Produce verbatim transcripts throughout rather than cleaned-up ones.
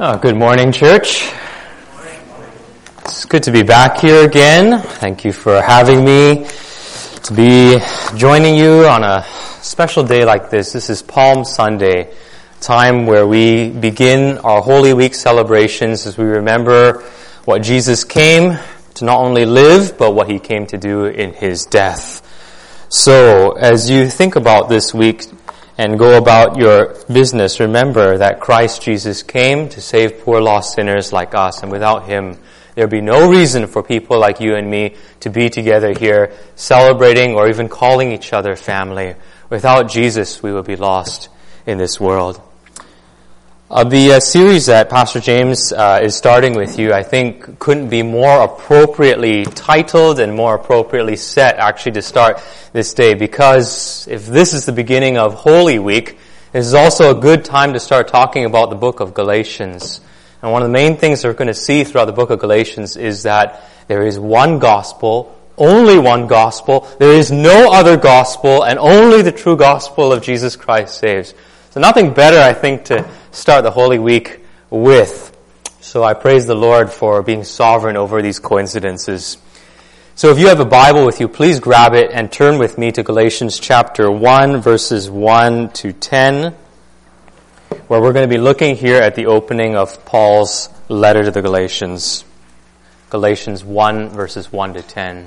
Oh, good morning, church. It's good to be back here again. Thank you for having me to be joining you on a special day like this. This is Palm Sunday, time where we begin our Holy Week celebrations as we remember what Jesus came to not only live, but what he came to do in his death. So, as you think about this week and go about your business, remember that Christ Jesus came to save poor lost sinners like us, and without him, there'd be no reason for people like you and me to be together here celebrating or even calling each other family. Without Jesus, we would be lost in this world. Uh, the uh, series that Pastor James uh, is starting with you, I think, couldn't be more appropriately titled and more appropriately set, actually, to start this day. Because if this is the beginning of Holy Week, this is also a good time to start talking about the book of Galatians. And one of the main things we're going to see throughout the book of Galatians is that there is one gospel, only one gospel. There is no other gospel, and only the true gospel of Jesus Christ saves. So nothing better, I think, to start the Holy Week with. So I praise the Lord for being sovereign over these coincidences. So if you have a Bible with you, please grab it and turn with me to Galatians chapter one, verses one to ten, where we're going to be looking here at the opening of Paul's letter to the Galatians. Galatians one, verses one to ten.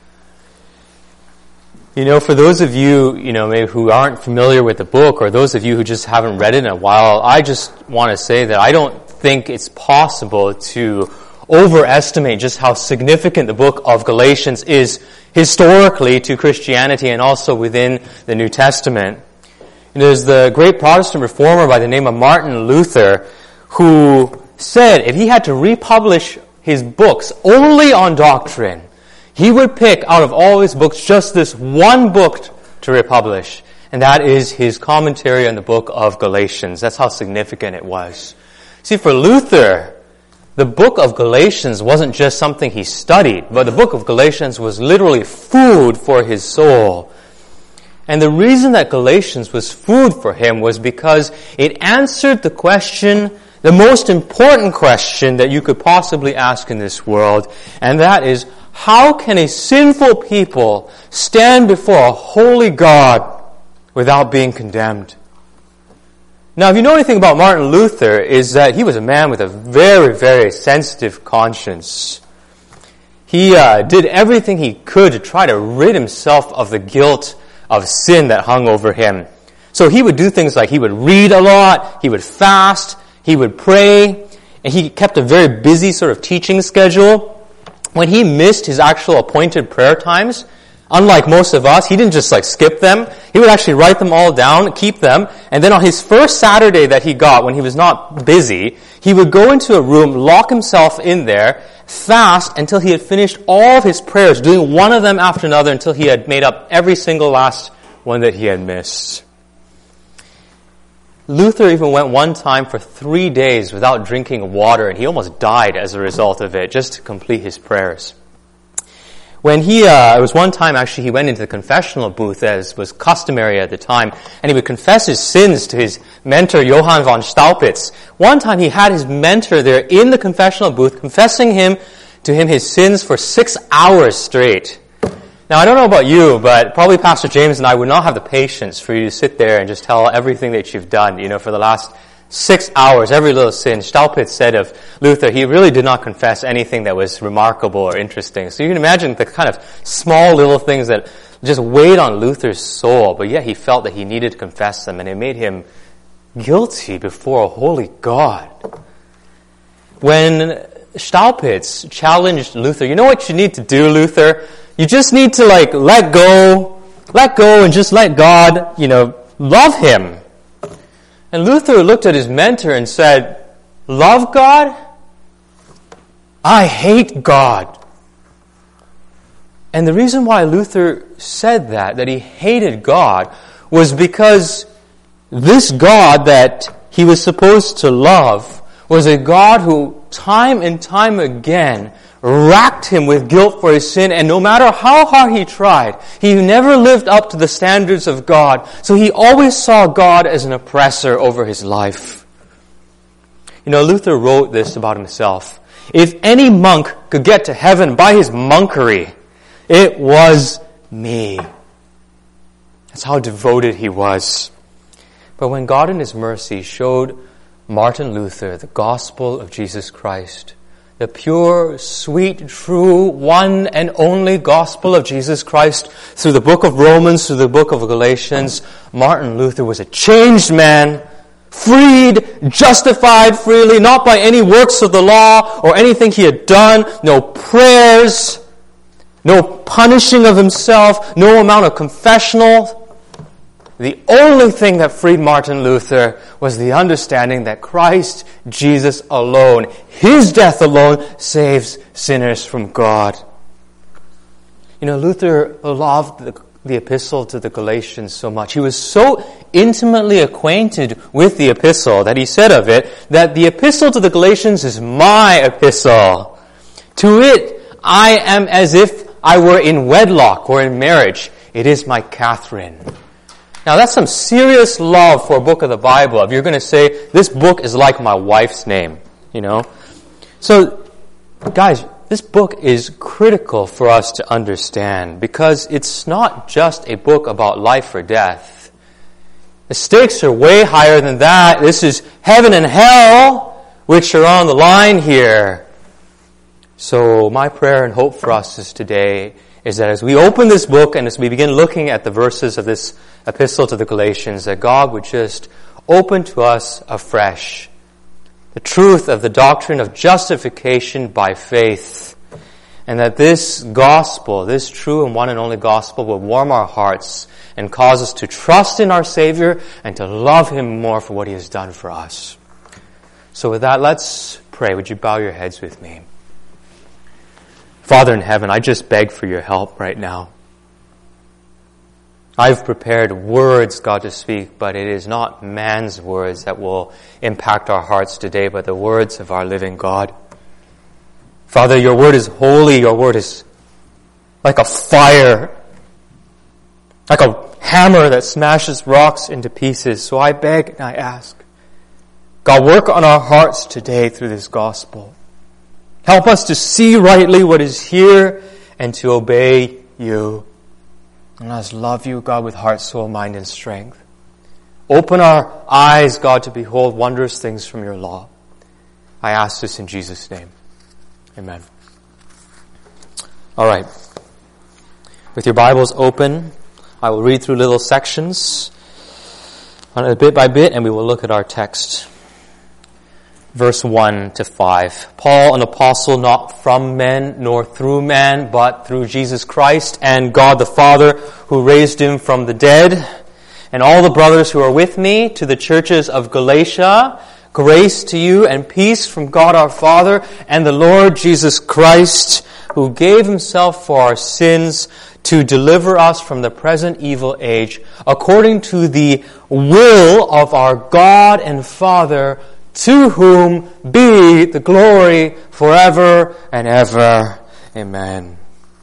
You know, for those of you, you know, maybe who aren't familiar with the book, or those of you who just haven't read it in a while, I just want to say that I don't think it's possible to overestimate just how significant the book of Galatians is historically to Christianity and also within the New Testament. And there's the great Protestant reformer by the name of Martin Luther who said if he had to republish his books only on doctrine, he would pick out of all his books just this one book to republish, and that is his commentary on the book of Galatians. That's how significant it was. See, for Luther, the book of Galatians wasn't just something he studied, but the book of Galatians was literally food for his soul. And the reason that Galatians was food for him was because it answered the question, the most important question that you could possibly ask in this world, and that is, how can a sinful people stand before a holy God without being condemned? Now, if you know anything about Martin Luther, is that he was a man with a very, very sensitive conscience. He uh, did everything he could to try to rid himself of the guilt of sin that hung over him. So he would do things like he would read a lot, he would fast, he would pray, and he kept a very busy sort of teaching schedule. When he missed his actual appointed prayer times, unlike most of us, he didn't just like skip them. He would actually write them all down, keep them, and then on his first Saturday that he got, when he was not busy, he would go into a room, lock himself in there, fast until he had finished all of his prayers, doing one of them after another until he had made up every single last one that he had missed. Luther even went one time for three days without drinking water, and he almost died as a result of it, just to complete his prayers. When he, uh, it was one time actually he went into the confessional booth as was customary at the time, and he would confess his sins to his mentor, Johann von Staupitz. One time he had his mentor there in the confessional booth, confessing him to him his sins for six hours straight. Now, I don't know about you, but probably Pastor James and I would not have the patience for you to sit there and just tell everything that you've done, you know, for the last six hours, every little sin. Staupitz said of Luther, he really did not confess anything that was remarkable or interesting. So you can imagine the kind of small little things that just weighed on Luther's soul, but yet he felt that he needed to confess them, and it made him guilty before a holy God. When Staupitz challenged Luther, you know what you need to do, Luther? You just need to like let go, let go and just let God, you know, love him. And Luther looked at his mentor and said, love God? I hate God. And the reason why Luther said that, that he hated God, was because this God that he was supposed to love was a God who time and time again racked him with guilt for his sin, and no matter how hard he tried, he never lived up to the standards of God. So he always saw God as an oppressor over his life. You know, Luther wrote this about himself. If any monk could get to heaven by his monkery, it was me. That's how devoted he was. But when God in His mercy showed Martin Luther the gospel of Jesus Christ, the pure, sweet, true, one and only gospel of Jesus Christ, through the book of Romans, through the book of Galatians, Martin Luther was a changed man, freed, justified freely, not by any works of the law or anything he had done, no prayers, no punishing of himself, no amount of confessional. The only thing that freed Martin Luther was the understanding that Christ Jesus alone, His death alone, saves sinners from God. You know, Luther loved the, the epistle to the Galatians so much. He was so intimately acquainted with the epistle that he said of it that the epistle to the Galatians is my epistle. To it, I am as if I were in wedlock or in marriage. It is my Catherine. Now that's some serious love for a book of the Bible. If you're going to say, this book is like my wife's name, you know. So, guys, this book is critical for us to understand because it's not just a book about life or death. The stakes are way higher than that. This is heaven and hell, which are on the line here. So my prayer and hope for us is today is that as we open this book and as we begin looking at the verses of this epistle to the Galatians, that God would just open to us afresh the truth of the doctrine of justification by faith, and that this gospel, this true and one and only gospel, will warm our hearts and cause us to trust in our Savior and to love Him more for what He has done for us. So with that, let's pray. Would you bow your heads with me? Father in heaven, I just beg for your help right now. I've prepared words, God, to speak, but it is not man's words that will impact our hearts today, but the words of our living God. Father, your word is holy. Your word is like a fire, like a hammer that smashes rocks into pieces. So I beg and I ask, God, work on our hearts today through this gospel. Help us to see rightly what is here and to obey you. And let us love you, God, with heart, soul, mind, and strength. Open our eyes, God, to behold wondrous things from your law. I ask this in Jesus' name. Amen. All right. With your Bibles open, I will read through little sections on it bit by bit, and we will look at our text. Verse one to five. Paul, an apostle, not from men nor through man, but through Jesus Christ and God the Father, who raised him from the dead, and all the brothers who are with me, to the churches of Galatia, grace to you and peace from God our Father and the Lord Jesus Christ, who gave himself for our sins to deliver us from the present evil age, according to the will of our God and Father, to whom be the glory forever and ever. Amen.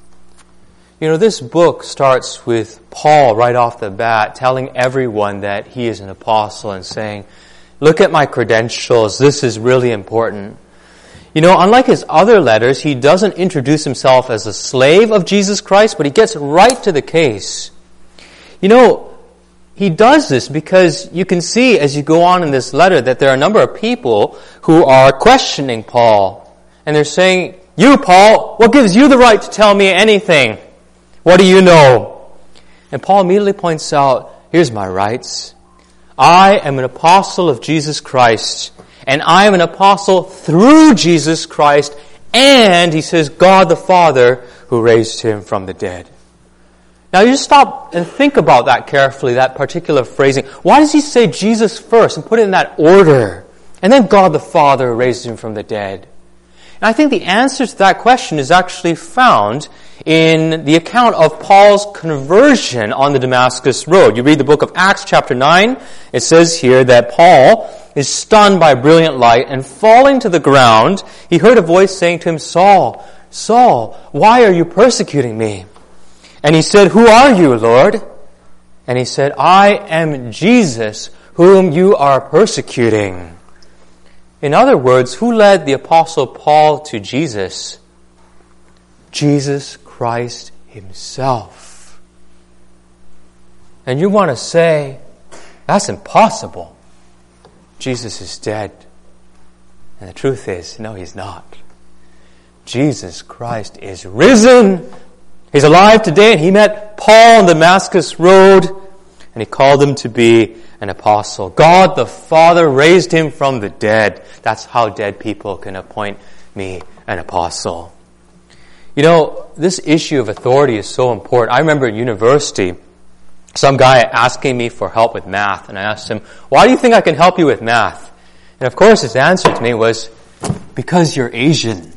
You know, this book starts with Paul right off the bat telling everyone that he is an apostle and saying, look at my credentials, this is really important. You know, unlike his other letters, he doesn't introduce himself as a slave of Jesus Christ, but he gets right to the case. You know, he does this because you can see as you go on in this letter that there are a number of people who are questioning Paul. And they're saying, you, Paul, what gives you the right to tell me anything? What do you know? And Paul immediately points out, here's my rights. I am an apostle of Jesus Christ, and I am an apostle through Jesus Christ, and, he says, God the Father who raised him from the dead. Now you just stop and think about that carefully, that particular phrasing. Why does he say Jesus first and put it in that order? And then God the Father raised him from the dead. And I think the answer to that question is actually found in the account of Paul's conversion on the Damascus Road. You read the book of Acts chapter nine, it says here that Paul is stunned by a brilliant light, and falling to the ground, he heard a voice saying to him, Saul, Saul, why are you persecuting me? And he said, who are you, Lord? And he said, I am Jesus, whom you are persecuting. In other words, who led the Apostle Paul to Jesus? Jesus Christ himself. And you want to say, that's impossible. Jesus is dead. And the truth is, no, he's not. Jesus Christ is risen. He's alive today, and he met Paul on the Damascus Road, and he called him to be an apostle. God the Father raised him from the dead. That's how dead people can appoint me an apostle. You know, this issue of authority is so important. I remember in university, some guy asking me for help with math, and I asked him, why do you think I can help you with math? And of course his answer to me was, because you're Asian.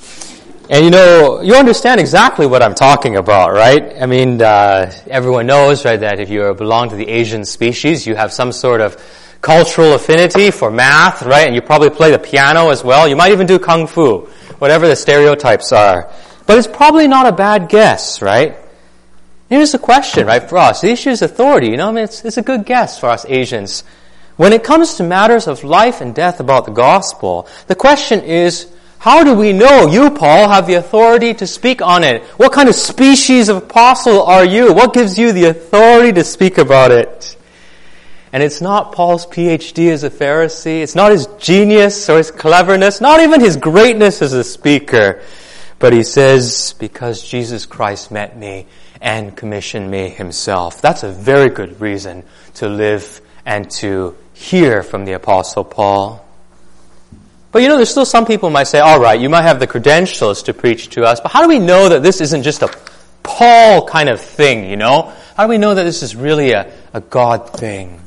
And you know, you understand exactly what I'm talking about, right? I mean, uh, everyone knows, right, that if you belong to the Asian species, you have some sort of cultural affinity for math, right? And you probably play the piano as well. You might even do kung fu, whatever the stereotypes are. But it's probably not a bad guess, right? Here's the question, right, for us. The issue is authority. You know, I mean, it's, it's a good guess for us Asians. When it comes to matters of life and death about the gospel, the question is, how do we know you, Paul, have the authority to speak on it? What kind of species of apostle are you? What gives you the authority to speak about it? And it's not Paul's P H D as a Pharisee. It's not his genius or his cleverness, not even his greatness as a speaker. But he says, because Jesus Christ met me and commissioned me himself. That's a very good reason to live and to hear from the Apostle Paul. But you know, there's still some people who might say, all right, you might have the credentials to preach to us, but how do we know that this isn't just a Paul kind of thing, you know? How do we know that this is really a, a God thing?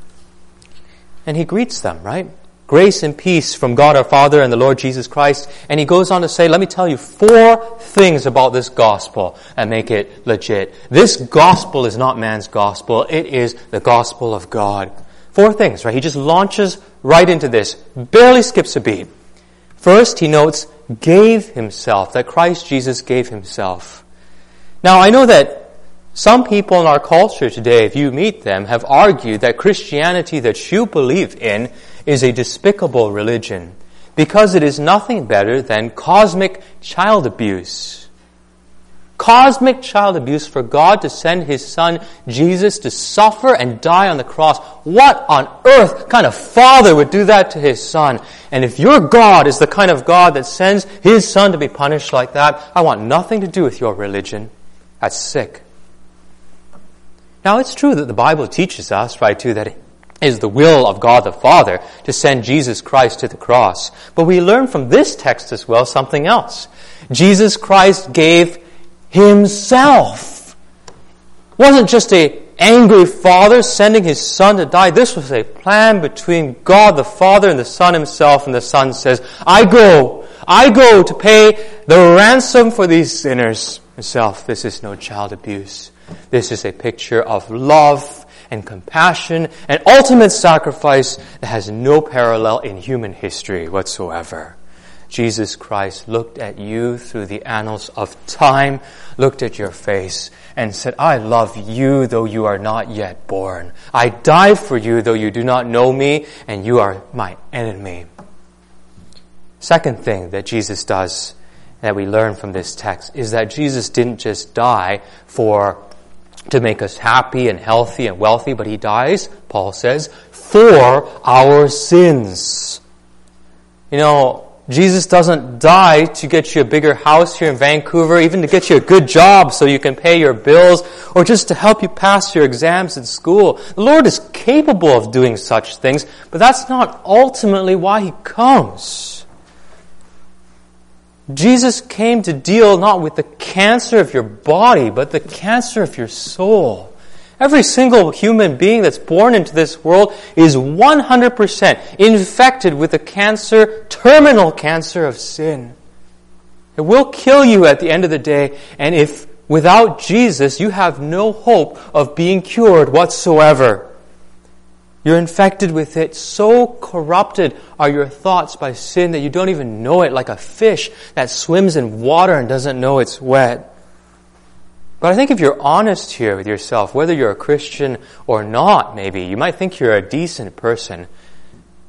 And he greets them, right? Grace and peace from God our Father and the Lord Jesus Christ. And he goes on to say, let me tell you four things about this gospel and make it legit. This gospel is not man's gospel. It is the gospel of God. Four things, right? He just launches right into this. Barely skips a beat. First, he notes, gave himself, that Christ Jesus gave himself. Now, I know that some people in our culture today, if you meet them, have argued that Christianity that you believe in is a despicable religion because it is nothing better than cosmic child abuse. Cosmic child abuse for God to send his son Jesus to suffer and die on the cross. What on earth kind of father would do that to his son? And if your God is the kind of God that sends his son to be punished like that, I want nothing to do with your religion. That's sick. Now, it's true that the Bible teaches us, right, too, that it is the will of God the Father to send Jesus Christ to the cross. But we learn from this text as well something else. Jesus Christ gave himself. It wasn't just a angry father sending his son to die. This was a plan between God the Father and the Son himself. And the Son says, I go, I go to pay the ransom for these sinners himself. This is no child abuse. This is a picture of love and compassion and ultimate sacrifice that has no parallel in human history whatsoever. Jesus Christ looked at you through the annals of time, looked at your face, and said, I love you though you are not yet born. I died for you though you do not know me, and you are my enemy. Second thing that Jesus does, that we learn from this text, is that Jesus didn't just die for to make us happy and healthy and wealthy, but he dies, Paul says, for our sins. You know, Jesus doesn't die to get you a bigger house here in Vancouver, even to get you a good job so you can pay your bills, or just to help you pass your exams in school. The Lord is capable of doing such things, but that's not ultimately why he comes. Jesus came to deal not with the cancer of your body, but the cancer of your soul. Every single human being that's born into this world is one hundred percent infected with the cancer, terminal cancer of sin. It will kill you at the end of the day, and if without Jesus you have no hope of being cured whatsoever. You're infected with it. So corrupted are your thoughts by sin that you don't even know it, like a fish that swims in water and doesn't know it's wet. But I think if you're honest here with yourself, whether you're a Christian or not, maybe, you might think you're a decent person.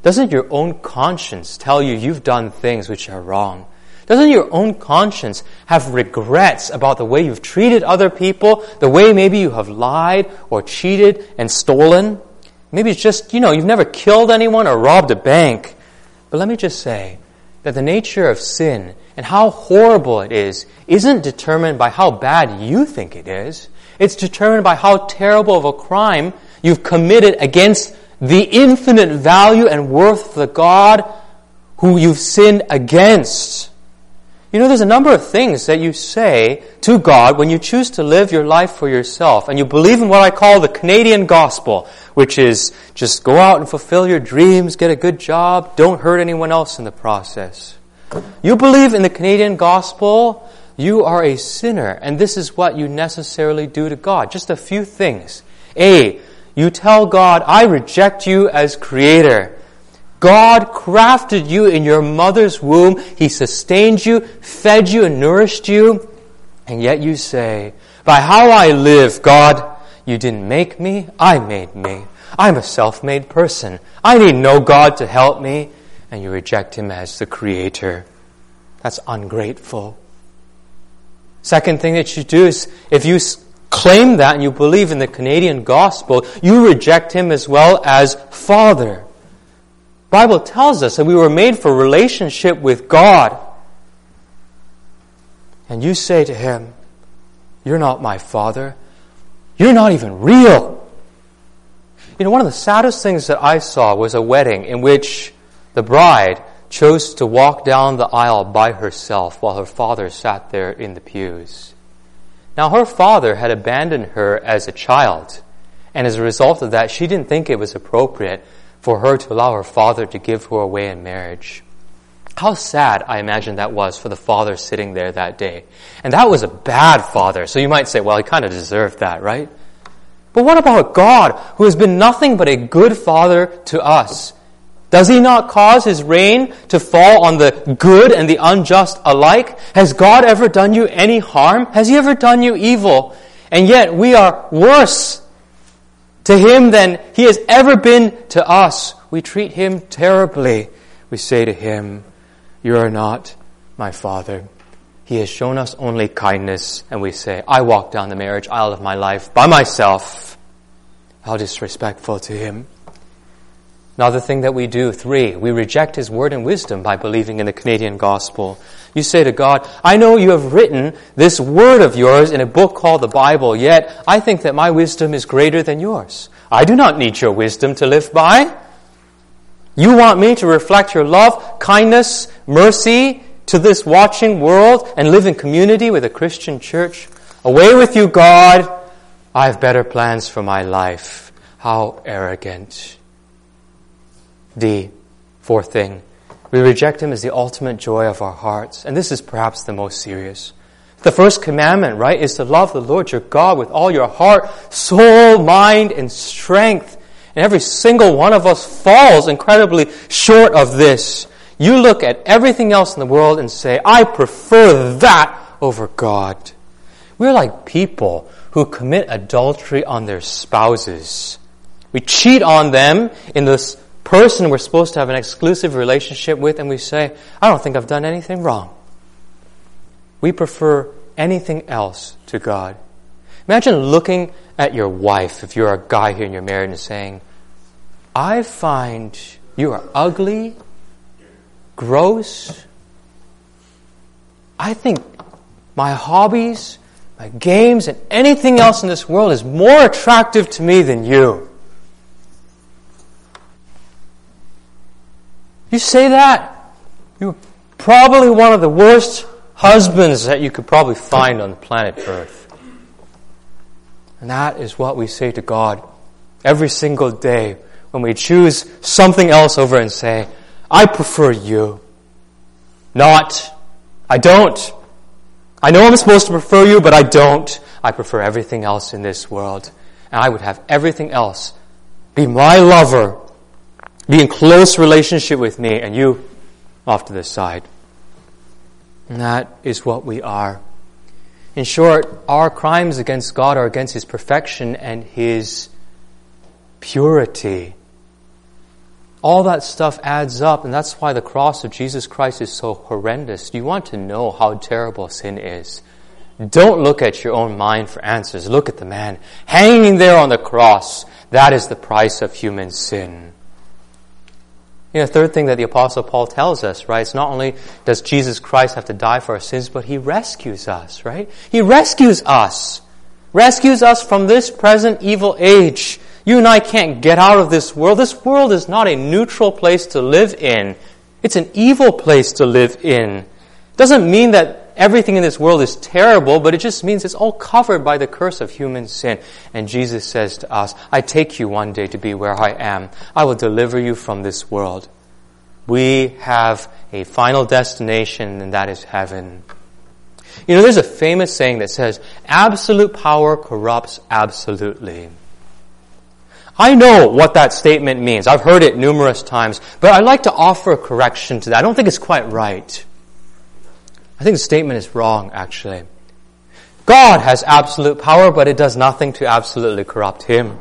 Doesn't your own conscience tell you you've done things which are wrong? Doesn't your own conscience have regrets about the way you've treated other people, the way maybe you have lied or cheated and stolen? Maybe it's just, you know, you've never killed anyone or robbed a bank. But let me just say that the nature of sin and how horrible it is isn't determined by how bad you think it is. It's determined by how terrible of a crime you've committed against the infinite value and worth of the God who you've sinned against. You know, there's a number of things that you say to God when you choose to live your life for yourself, and you believe in what I call the Canadian gospel, which is just go out and fulfill your dreams, get a good job, don't hurt anyone else in the process. You believe in the Canadian gospel, you are a sinner, and this is what you necessarily do to God. Just a few things. A, you tell God, I reject you as creator. God crafted you in your mother's womb. He sustained you, fed you, and nourished you. And yet you say, by how I live, God, you didn't make me, I made me. I'm a self-made person. I need no God to help me. And you reject Him as the creator. That's ungrateful. Second thing that you do is, if you claim that and you believe in the Canadian gospel, you reject Him as well as Father. The Bible tells us that we were made for relationship with God. And you say to Him, you're not my Father. You're not even real. You know, one of the saddest things that I saw was a wedding in which the bride chose to walk down the aisle by herself while her father sat there in the pews. Now, her father had abandoned her as a child, and as a result of that, she didn't think it was appropriate for her to allow her father to give her away in marriage. How sad, I imagine, that was for the father sitting there that day. And that was a bad father, so you might say, well, he kind of deserved that, right? But what about God, who has been nothing but a good father to us? Does He not cause His rain to fall on the good and the unjust alike? Has God ever done you any harm? Has He ever done you evil? And yet we are worse to Him than He has ever been to us. We treat Him terribly. We say to Him, you are not my Father. He has shown us only kindness, and we say, I walk down the marriage aisle of my life by myself. How disrespectful to Him. Another thing that we do, three, we reject His word and wisdom by believing in the Canadian gospel. You say to God, I know you have written this word of yours in a book called the Bible, yet I think that my wisdom is greater than yours. I do not need your wisdom to live by. You want me to reflect your love, kindness, mercy to this watching world and live in community with a Christian church? Away with you, God. I have better plans for my life. How arrogant. D, fourth thing, we reject Him as the ultimate joy of our hearts. And this is perhaps the most serious. The first commandment, right, is to love the Lord your God with all your heart, soul, mind, and strength. And every single one of us falls incredibly short of this. You look at everything else in the world and say, I prefer that over God. We're like people who commit adultery on their spouses. We cheat on them in this person we're supposed to have an exclusive relationship with, and we say, I don't think I've done anything wrong. We prefer anything else to God. Imagine looking at your wife, if you're a guy here and you're married, and saying, I find you are ugly, gross. I think my hobbies, my games, and anything else in this world is more attractive to me than you. You say that, you're probably one of the worst husbands that you could probably find on the planet Earth. And that is what we say to God every single day when we choose something else over and say, I prefer you. Not, I don't. I know I'm supposed to prefer you, but I don't. I prefer everything else in this world. And I would have everything else be my lover, be in close relationship with me, and you off to the side. And that is what we are. In short, our crimes against God are against His perfection and His purity. All that stuff adds up, and that's why the cross of Jesus Christ is so horrendous. Do you want to know how terrible sin is? Don't look at your own mind for answers. Look at the man hanging there on the cross. That is the price of human sin. You know, the third thing that the Apostle Paul tells us, right? It's not only does Jesus Christ have to die for our sins, but He rescues us, right? He rescues us. Rescues us from this present evil age. You and I can't get out of this world. This world is not a neutral place to live in. It's an evil place to live in. Doesn't mean that everything in this world is terrible, but it just means it's all covered by the curse of human sin. And Jesus says to us, I take you one day to be where I am. I will deliver you from this world. We have a final destination, and that is heaven. You know, there's a famous saying that says, absolute power corrupts absolutely. I know what that statement means. I've heard it numerous times, but I'd like to offer a correction to that. I don't think it's quite right. I think the statement is wrong, actually. God has absolute power, but it does nothing to absolutely corrupt Him.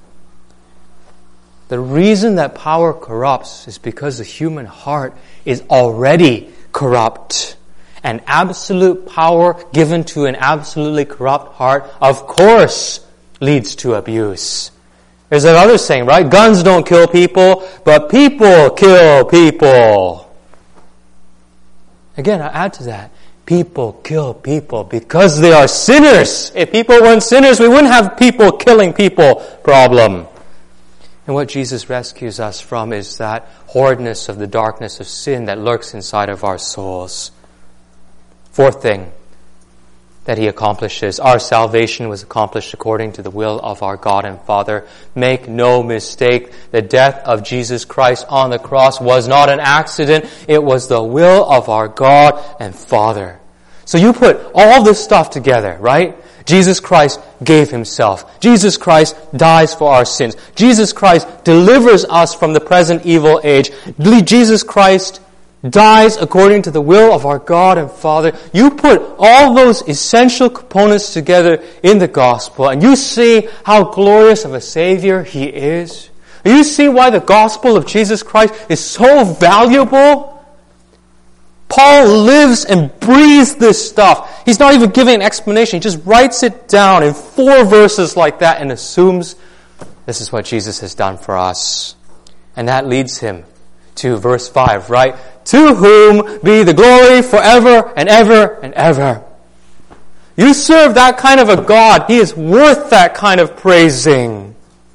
The reason that power corrupts is because the human heart is already corrupt. And absolute power given to an absolutely corrupt heart, of course, leads to abuse. There's another saying, right? Guns don't kill people, but people kill people. Again, I add to that. People kill people because they are sinners. If people weren't sinners, we wouldn't have people killing people problem. And what Jesus rescues us from is that horridness of the darkness of sin that lurks inside of our souls. Fourth thing that He accomplishes. Our salvation was accomplished according to the will of our God and Father. Make no mistake, the death of Jesus Christ on the cross was not an accident. It was the will of our God and Father. So you put all this stuff together, right? Jesus Christ gave Himself. Jesus Christ dies for our sins. Jesus Christ delivers us from the present evil age. Jesus Christ dies according to the will of our God and Father. You put all those essential components together in the gospel, and you see how glorious of a Savior He is. You see why the gospel of Jesus Christ is so valuable. Paul lives and breathes this stuff. He's not even giving an explanation. He just writes it down in four verses like that and assumes this is what Jesus has done for us. And that leads him to verse five, right? To whom be the glory forever and ever and ever. You serve that kind of a God. He is worth that kind of praising.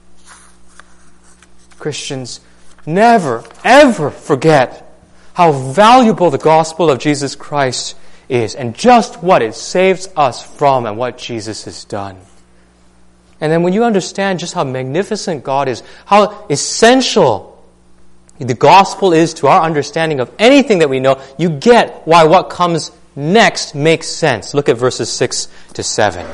Christians, never, ever forget how valuable the gospel of Jesus Christ is and just what it saves us from and what Jesus has done. And then when you understand just how magnificent God is, how essential the gospel is to our understanding of anything that we know, you get why what comes next makes sense. Look at verses six to seven.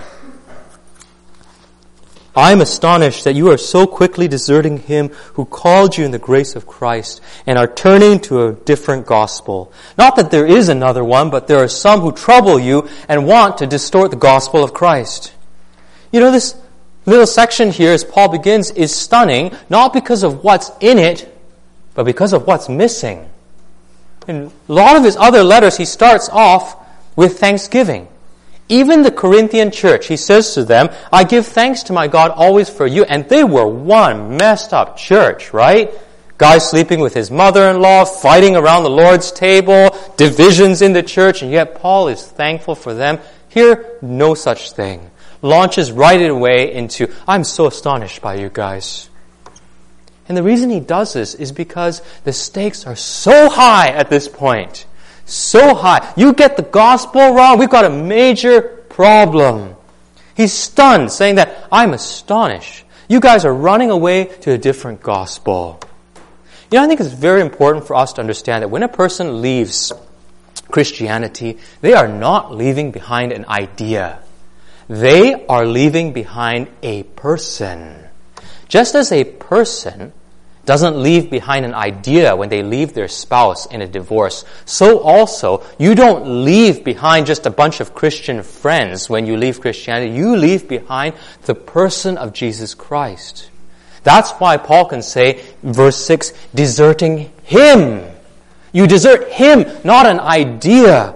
I am astonished that you are so quickly deserting Him who called you in the grace of Christ and are turning to a different gospel. Not that there is another one, but there are some who trouble you and want to distort the gospel of Christ. You know, this little section here, as Paul begins, is stunning, not because of what's in it, but because of what's missing. In a lot of his other letters, he starts off with thanksgiving. Even the Corinthian church, he says to them, I give thanks to my God always for you. And they were one messed up church, right? Guy sleeping with his mother-in-law, fighting around the Lord's table, divisions in the church, and yet Paul is thankful for them. Here, no such thing. Launches right away into, I'm so astonished by you guys. And the reason he does this is because the stakes are so high at this point. So high. You get the gospel wrong, we've got a major problem. He's stunned, saying that, I'm astonished. You guys are running away to a different gospel. You know, I think it's very important for us to understand that when a person leaves Christianity, they are not leaving behind an idea. They are leaving behind a person. Just as a person doesn't leave behind an idea when they leave their spouse in a divorce, so also you don't leave behind just a bunch of Christian friends when you leave Christianity. You leave behind the person of Jesus Christ. That's why Paul can say, verse six, deserting Him. You desert Him, not an idea.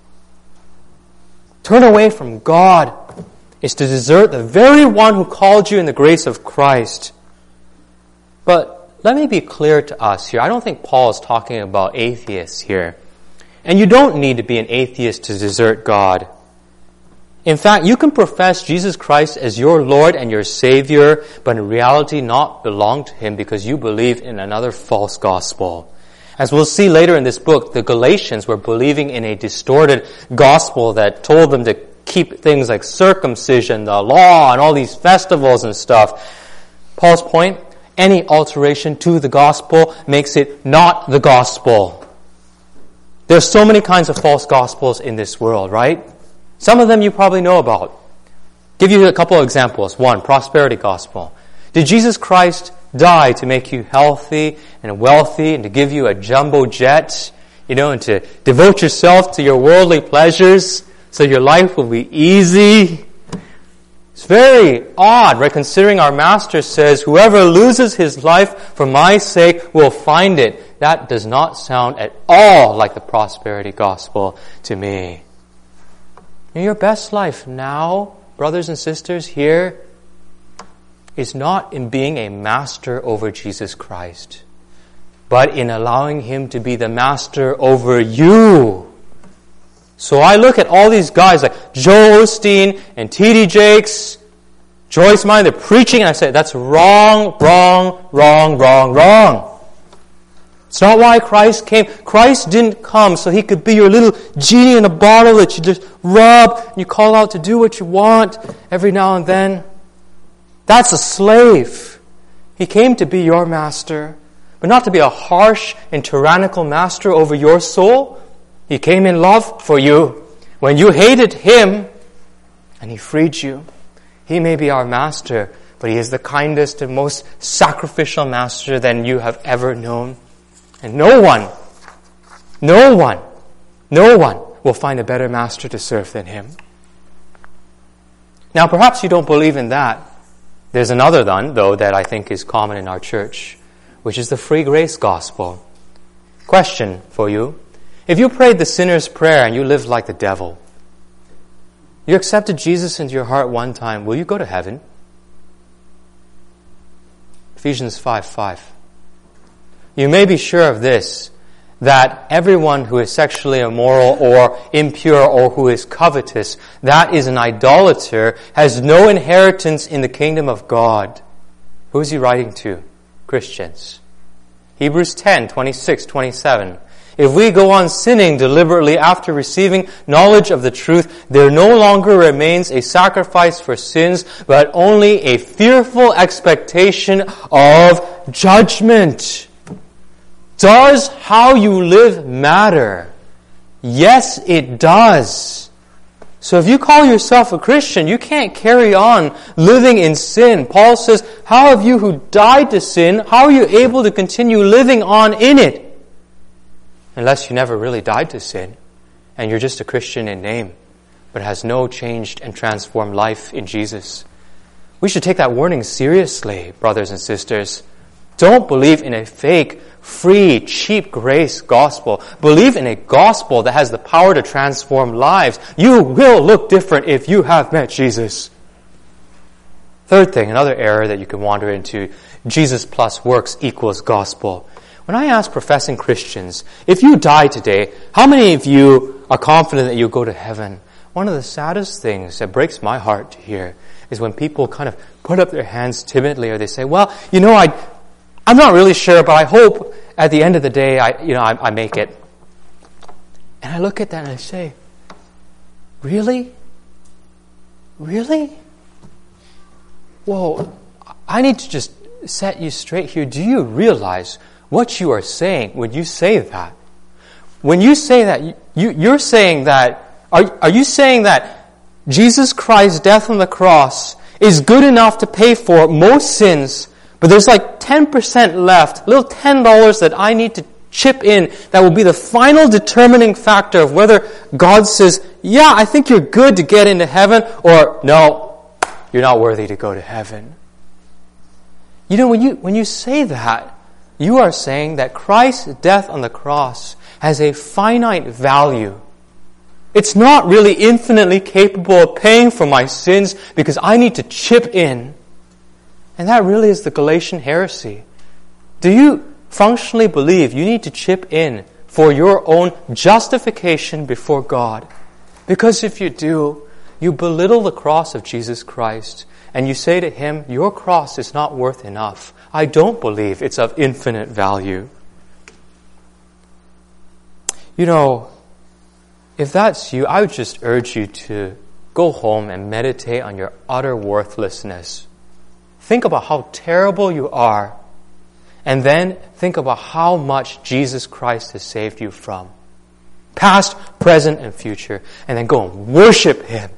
Turn away from God is to desert the very one who called you in the grace of Christ. But let me be clear to us here. I don't think Paul is talking about atheists here. And you don't need to be an atheist to desert God. In fact, you can profess Jesus Christ as your Lord and your Savior, but in reality not belong to Him because you believe in another false gospel. As we'll see later in this book, the Galatians were believing in a distorted gospel that told them to keep things like circumcision, the law, and all these festivals and stuff. Paul's point, any alteration to the gospel makes it not the gospel. There's so many kinds of false gospels in this world, right? Some of them you probably know about. Give you a couple of examples. One, prosperity gospel. Did Jesus Christ die to make you healthy and wealthy and to give you a jumbo jet, you know, and to devote yourself to your worldly pleasures so your life will be easy? It's very odd, right? Considering our Master says, whoever loses his life for my sake will find it. That does not sound at all like the prosperity gospel to me. And your best life now, brothers and sisters, here is not in being a master over Jesus Christ, but in allowing Him to be the master over you. So I look at all these guys like Joel Osteen and T D Jakes, Joyce Meyer, they're preaching, and I say, that's wrong, wrong, wrong, wrong, wrong. It's not why Christ came. Christ didn't come so He could be your little genie in a bottle that you just rub and you call out to do what you want every now and then. That's a slave. He came to be your master, but not to be a harsh and tyrannical master over your soul. He came in love for you when you hated Him, and He freed you. He may be our master, but He is the kindest and most sacrificial master than you have ever known. And no one, no one, no one will find a better master to serve than Him. Now, perhaps you don't believe in that. There's another one, though, that I think is common in our church, which is the free grace gospel. Question for you. If you prayed the sinner's prayer and you lived like the devil, you accepted Jesus into your heart one time, will you go to heaven? Ephesians five five. You may be sure of this, that everyone who is sexually immoral or impure or who is covetous, that is an idolater, has no inheritance in the kingdom of God. Who is he writing to? Christians. Hebrews ten twenty-six twenty-seven. If we go on sinning deliberately after receiving knowledge of the truth, there no longer remains a sacrifice for sins, but only a fearful expectation of judgment. Does how you live matter? Yes, it does. So if you call yourself a Christian, you can't carry on living in sin. Paul says, how have you who died to sin, how are you able to continue living on in it? Unless you never really died to sin, and you're just a Christian in name, but has no changed and transformed life in Jesus. We should take that warning seriously, brothers and sisters. Don't believe in a fake, free, cheap grace gospel. Believe in a gospel that has the power to transform lives. You will look different if you have met Jesus. Third thing, another error that you can wander into, Jesus plus works equals gospel. When I ask professing Christians, if you die today, how many of you are confident that you'll go to heaven? One of the saddest things that breaks my heart to hear is when people kind of put up their hands timidly, or they say, well, you know, I... I'm not really sure, but I hope at the end of the day, I, you know, I, I make it. And I look at that and I say, really? Really? Whoa, I need to just set you straight here. Do you realize what you are saying when you say that? When you say that, you, you're saying that, are, are you saying that Jesus Christ's death on the cross is good enough to pay for most sins, but there's like ten percent left, a little ten dollars that I need to chip in that will be the final determining factor of whether God says, yeah, I think you're good to get into heaven, or no, you're not worthy to go to heaven. You know, when you, when you say that, you are saying that Christ's death on the cross has a finite value. It's not really infinitely capable of paying for my sins because I need to chip in. And that really is the Galatian heresy. Do you functionally believe you need to chip in for your own justification before God? Because if you do, you belittle the cross of Jesus Christ and you say to Him, your cross is not worth enough. I don't believe it's of infinite value. You know, if that's you, I would just urge you to go home and meditate on your utter worthlessness. Think about how terrible you are. And then think about how much Jesus Christ has saved you from. Past, present, and future. And then go and worship Him.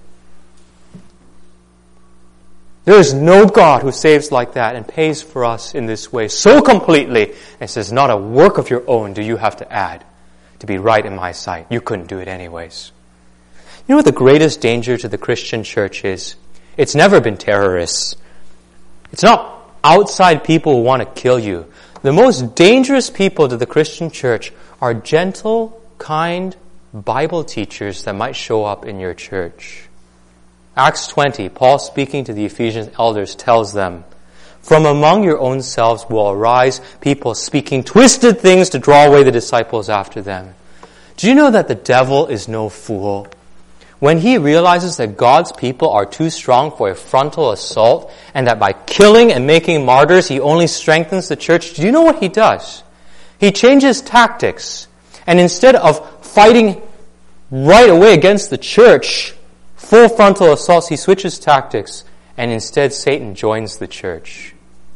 There is no God who saves like that and pays for us in this way so completely. And says, not a work of your own do you have to add to be right in my sight. You couldn't do it anyways. You know what the greatest danger to the Christian church is? It's never been terrorists. It's not outside people who want to kill you. The most dangerous people to the Christian church are gentle, kind Bible teachers that might show up in your church. Acts twenty, Paul speaking to the Ephesian elders tells them, from among your own selves will arise people speaking twisted things to draw away the disciples after them. Do you know that the devil is no fool? When he realizes that God's people are too strong for a frontal assault and that by killing and making martyrs he only strengthens the church, do you know what he does? He changes tactics. And instead of fighting right away against the church, full frontal assaults, he switches tactics. And instead Satan joins the church.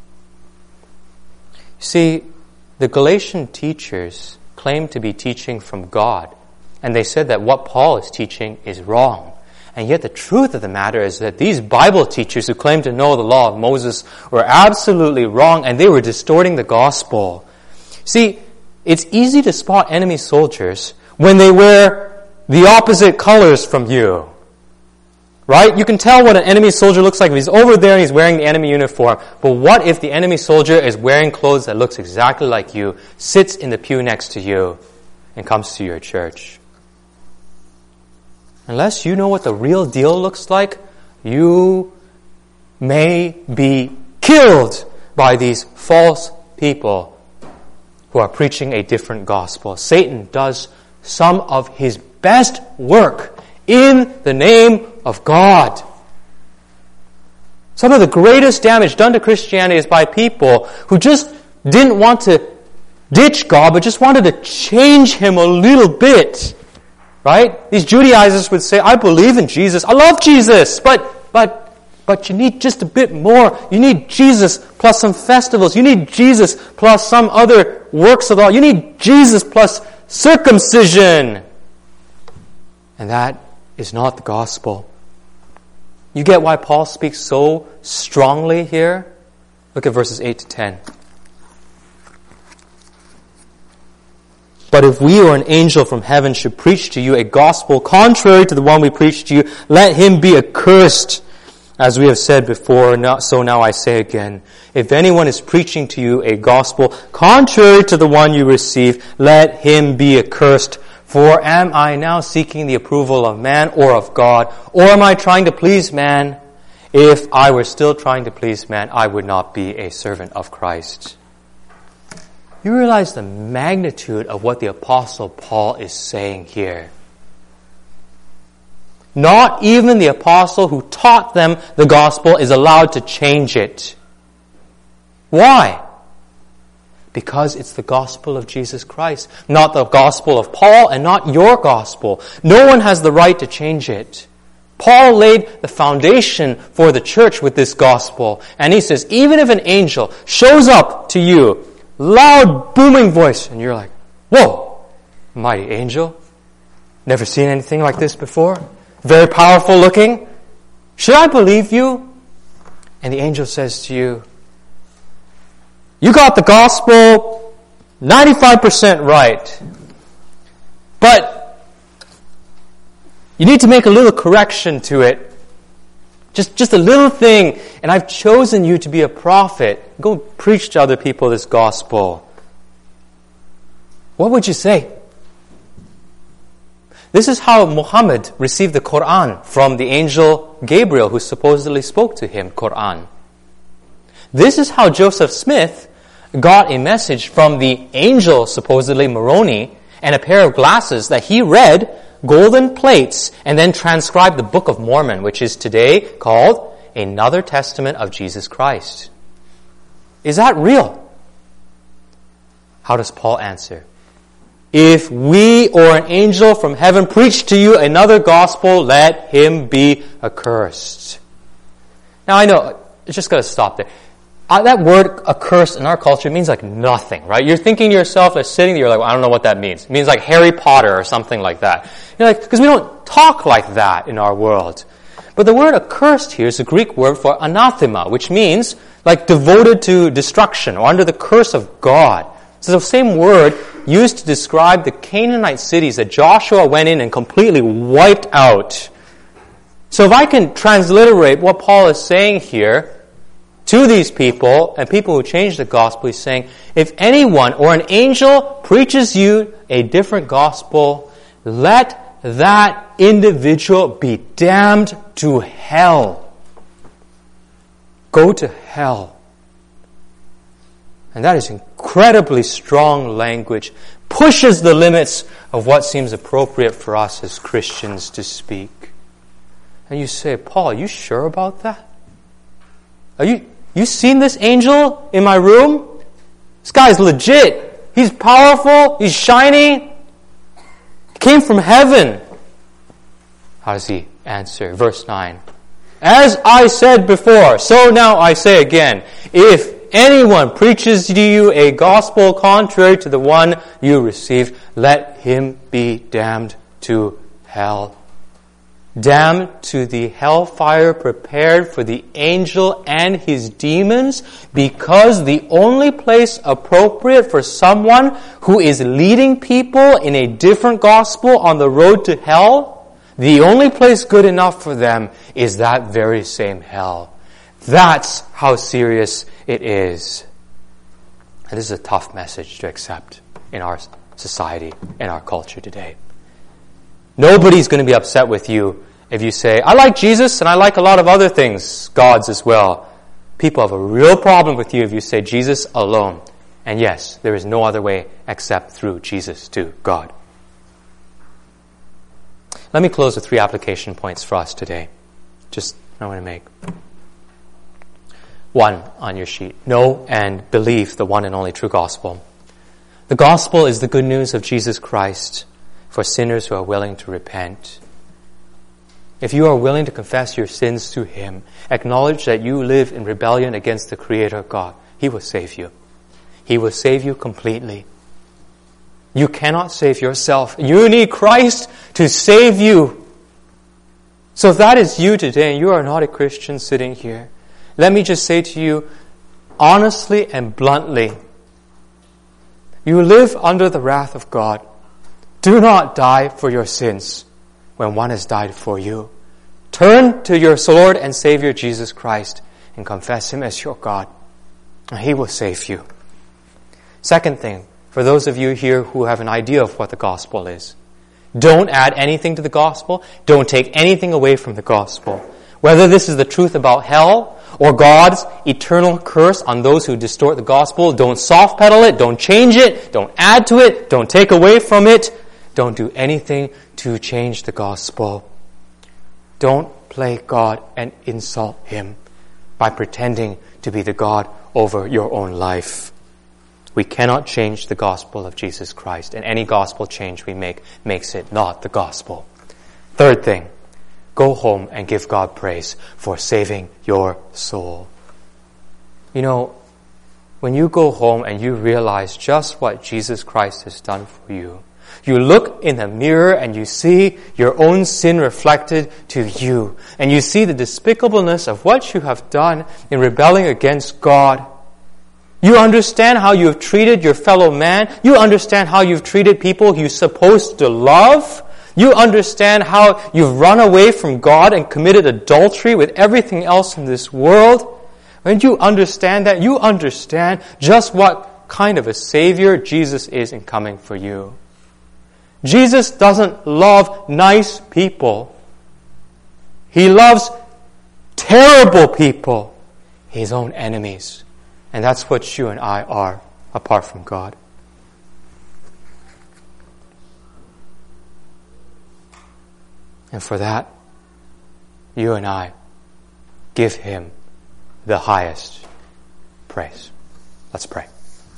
See, the Galatian teachers claim to be teaching from God. And they said that what Paul is teaching is wrong. And yet the truth of the matter is that these Bible teachers who claim to know the law of Moses were absolutely wrong and they were distorting the gospel. See, it's easy to spot enemy soldiers when they wear the opposite colors from you. Right? You can tell what an enemy soldier looks like if he's over there and he's wearing the enemy uniform. But what if the enemy soldier is wearing clothes that looks exactly like you, sits in the pew next to you, and comes to your church? Unless you know what the real deal looks like, you may be killed by these false people who are preaching a different gospel. Satan does some of his best work in the name of God. Some of the greatest damage done to Christianity is by people who just didn't want to ditch God, but just wanted to change Him a little bit. Right? These Judaizers would say, I believe in Jesus. I love Jesus. But, but, but you need just a bit more. You need Jesus plus some festivals. You need Jesus plus some other works of the law. You need Jesus plus circumcision. And that is not the gospel. You get why Paul speaks so strongly here? Look at verses eight to ten. But if we or an angel from heaven should preach to you a gospel contrary to the one we preach to you, let him be accursed. As we have said before, not so now I say again. If anyone is preaching to you a gospel contrary to the one you receive, let him be accursed. For am I now seeking the approval of man or of God? Or am I trying to please man? If I were still trying to please man, I would not be a servant of Christ. You realize the magnitude of what the Apostle Paul is saying here. Not even the apostle who taught them the gospel is allowed to change it. Why? Because it's the gospel of Jesus Christ, not the gospel of Paul and not your gospel. No one has the right to change it. Paul laid the foundation for the church with this gospel. And he says, even if an angel shows up to you, loud, booming voice, and you're like, whoa, mighty angel. Never seen anything like this before. Very powerful looking. Should I believe you? And the angel says to you, you got the gospel ninety-five percent right. But you need to make a little correction to it Just, just a little thing, and I've chosen you to be a prophet. Go preach to other people this gospel. What would you say? This is how Muhammad received the Quran from the angel Gabriel, who supposedly spoke to him, Quran. This is how Joseph Smith got a message from the angel, supposedly Moroni, and a pair of glasses that he read, golden plates, and then transcribed the Book of Mormon, which is today called Another Testament of Jesus Christ. Is that real? How does Paul answer? If we or an angel from heaven preach to you another gospel, let him be accursed. Now I know, it's just got to stop there. Uh, that word accursed in our culture means like nothing, right? You're thinking to yourself, like sitting there, you're like, well, I don't know what that means. It means like Harry Potter or something like that. You're like, because we don't talk like that in our world. But the word accursed here is the Greek word for anathema, which means like devoted to destruction or under the curse of God. It's the same word used to describe the Canaanite cities that Joshua went in and completely wiped out. So if I can transliterate what Paul is saying here to these people and people who change the gospel, he's saying, if anyone or an angel preaches you a different gospel, let that individual be damned to hell. Go to hell. And that is incredibly strong language, pushes the limits of what seems appropriate for us as Christians to speak. And you say, Paul, are you sure about that? Are you, you seen this angel in my room? This guy's legit. He's powerful. He's shiny. He came from heaven. How does he answer? Verse nine. As I said before, so now I say again, if anyone preaches to you a gospel contrary to the one you received, let him be damned to hell. Damned to the hellfire prepared for the angel and his demons, because the only place appropriate for someone who is leading people in a different gospel on the road to hell, the only place good enough for them is that very same hell. That's how serious it is. And this is a tough message to accept in our society, in our culture today. Nobody's going to be upset with you if you say, I like Jesus and I like a lot of other things, gods as well. People have a real problem with you if you say Jesus alone. And yes, there is no other way except through Jesus to God. Let me close with three application points for us today. Just I want to make. One on your sheet. Know and believe the one and only true gospel. The gospel is the good news of Jesus Christ for sinners who are willing to repent. If you are willing to confess your sins to Him, acknowledge that you live in rebellion against the Creator God, He will save you. He will save you completely. You cannot save yourself. You need Christ to save you. So if that is you today and you are not a Christian sitting here, let me just say to you, honestly and bluntly, you live under the wrath of God. Do not die for your sins when one has died for you. Turn to your Lord and Savior Jesus Christ and confess Him as your God. And He will save you. Second thing, for those of you here who have an idea of what the gospel is, don't add anything to the gospel. Don't take anything away from the gospel. Whether this is the truth about hell or God's eternal curse on those who distort the gospel, don't soft pedal it, don't change it, don't add to it, don't take away from it. Don't do anything to change the gospel. Don't play God and insult Him by pretending to be the God over your own life. We cannot change the gospel of Jesus Christ, and any gospel change we make makes it not the gospel. Third thing, go home and give God praise for saving your soul. You know, when you go home and you realize just what Jesus Christ has done for you, you look in the mirror and you see your own sin reflected to you, and you see the despicableness of what you have done in rebelling against God. You understand how you have treated your fellow man. You understand how you've treated people you're supposed to love. You understand how you've run away from God and committed adultery with everything else in this world. When you understand that, you understand just what kind of a Savior Jesus is in coming for you. Jesus doesn't love nice people. He loves terrible people, His own enemies. And that's what you and I are, apart from God. And for that, you and I give Him the highest praise. Let's pray.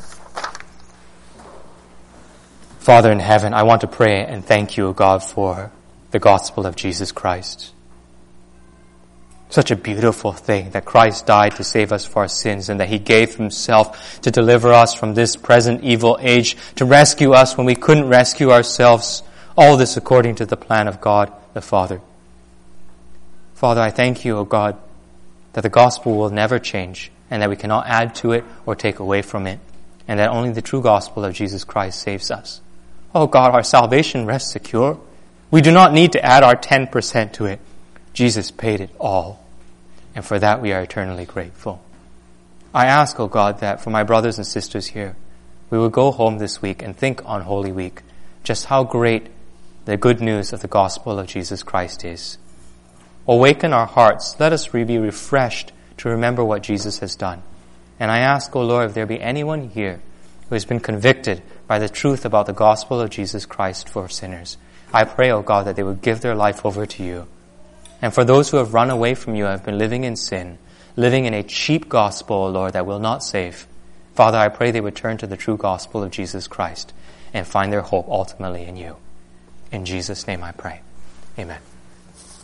Father in heaven, I want to pray and thank you, God, for the gospel of Jesus Christ. Such a beautiful thing that Christ died to save us for our sins and that He gave Himself to deliver us from this present evil age, to rescue us when we couldn't rescue ourselves. All this according to the plan of God the Father. Father, I thank you, O God, that the gospel will never change and that we cannot add to it or take away from it, and that only the true gospel of Jesus Christ saves us. Oh God, our salvation rests secure. We do not need to add our ten percent to it. Jesus paid it all, and for that we are eternally grateful. I ask, O God, that for my brothers and sisters here, we will go home this week and think on Holy Week just how great the good news of the gospel of Jesus Christ is. Awaken our hearts. Let us be refreshed to remember what Jesus has done. And I ask, O Lord, if there be anyone here who has been convicted by the truth about the gospel of Jesus Christ for sinners, I pray, O God, that they would give their life over to you. And for those who have run away from you and have been living in sin, living in a cheap gospel, O Lord, that will not save, Father, I pray they would turn to the true gospel of Jesus Christ and find their hope ultimately in you. In Jesus' name I pray. Amen.